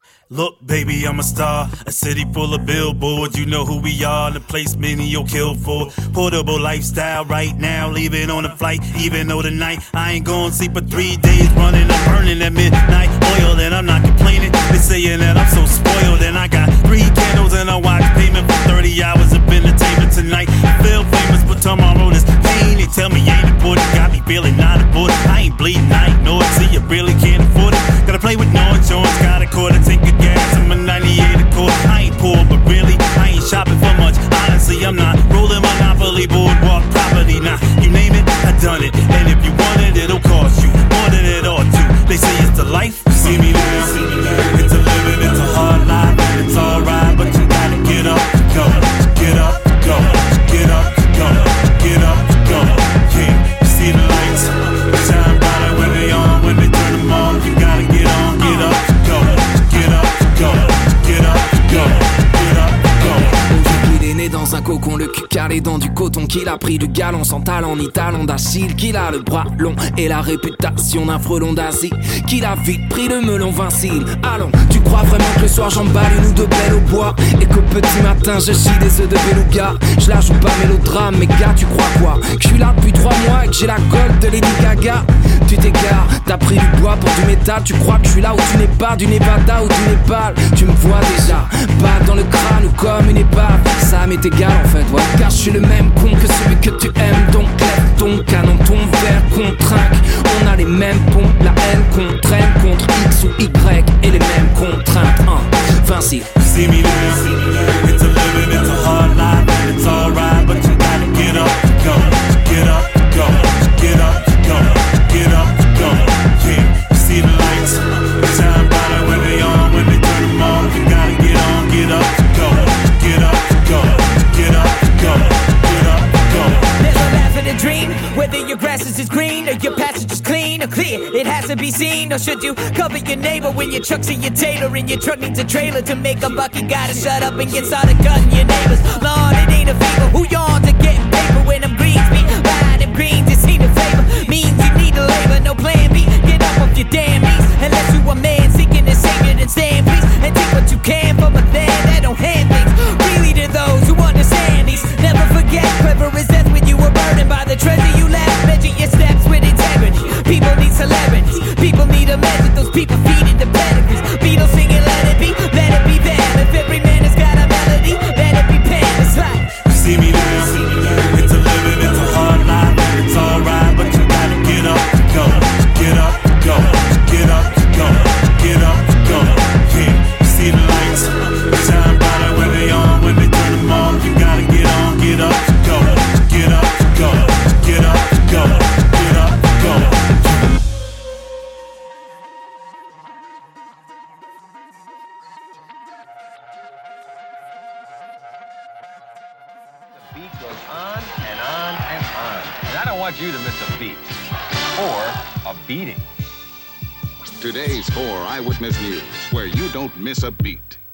Look, baby, I'm a star, a city full of billboards. You know who we are, the place many you'll kill for. Portable lifestyle right now, leaving on a flight. Even though tonight I ain't gonna sleep for 3 days, running and burning at midnight oil, and I'm not complaining. They're saying that I'm so spoiled, and I got 3 candles and a watch payment for 30 hours of entertainment tonight. I feel famous, but tomorrow is pain. They tell me ain't important, got me feeling not important. I ain't bleeding, I ignore it, see you really can't afford it. Gotta play with no insurance, got a quarter tank of gas, I'm a 98 Accord. I ain't poor, but really, I ain't shopping for much. Honestly, I'm not rolling Monopoly, boardwalk property. Nah, you name it, I done it. And if you want it, it'll cost you more than it ought to. They say it's the life, you see me now. It's a living, it's a hard life, and it's alright, but you gotta get up, go, get up, go, get up, go, get up, go. Yeah, you see the lights, shine brighter when they on, when they turn them on. You gotta get on, get up, go, get up, go, get up, go, get up, go. Il est né dans un cocon, le cul calé dans du coton, qu'il a pris du galon sans talent ni talon d'Achille, qu'il a le bras long et la réputation d'un frelon d'Asie, qu'il a vite pris le melon Vincile. Allons, tu crois vraiment que le soir j'emballe une ou deux belles au bois et qu'au petit matin je chie des œufs de beluga? Je la joue pas mélodrame, mais gars, tu crois quoi? Que je suis là depuis 3 mois et que j'ai la colle de Lady Gaga? Tu t'égares, t'as pris du bois pour du métal. Tu crois que je suis là où tu n'es pas, du Nevada ou du Népal? Tu me vois déjà, pas dans le crâne ou comme une épave. Ça m'est égal en fait, ouais, car je suis le même con que celui que tu aimes. Donc lève ton canon, ton verre qu'on trinque. On a les mêmes pompes, la haine qu'on traîne contre X ou Y et les mêmes contraintes. Vinci. See me now, it's a living, it's a hard life, and it's alright, but you gotta get up, go, get up, go, get up, go, get up, go. Yeah, you see the lights, shine brighter when they on, when they turn them on. You gotta get on, get up, go, get up, go, get up, go, get up, go. There's a laugh in a dream, whether your grass is green or your passage is clean or clear. It has to be seen, or should you cover your neighbor when your truck's in your tailor and your truck needs a trailer to make a buck? You gotta shut up and get started cutting your neighbors. Lord, it ain't a favor. Who yawned to getting paper when them greens be buying them greens? It seem to favor means you need to labor, no plan B. Get up off your damn knees unless you a man seeking a savior. Then stand please and take what you can from a land that don't hand things freely to those who understand these. Never forget, clever is death when you were burdened by the treasure you left. Measure your steps with integrity. People need celebrities. People need a message. Those people feeding the pedigrees. Beatles singing let it be them. If every man has got a melody, let it be pen. It's like you see me now, it's a living, it's a hard life, and it's alright, but you gotta get up, go, get up, go, get up, go, get up, go. Yeah, you see the lights, shine brighter when they on, when they turn them on. You gotta get on, get up, go, get up, go, get up, go, get up, go. The beat goes on and on and on. And I don't want you to miss a beat or a beating. Today's 4 Eyewitness News, where you don't miss a beat.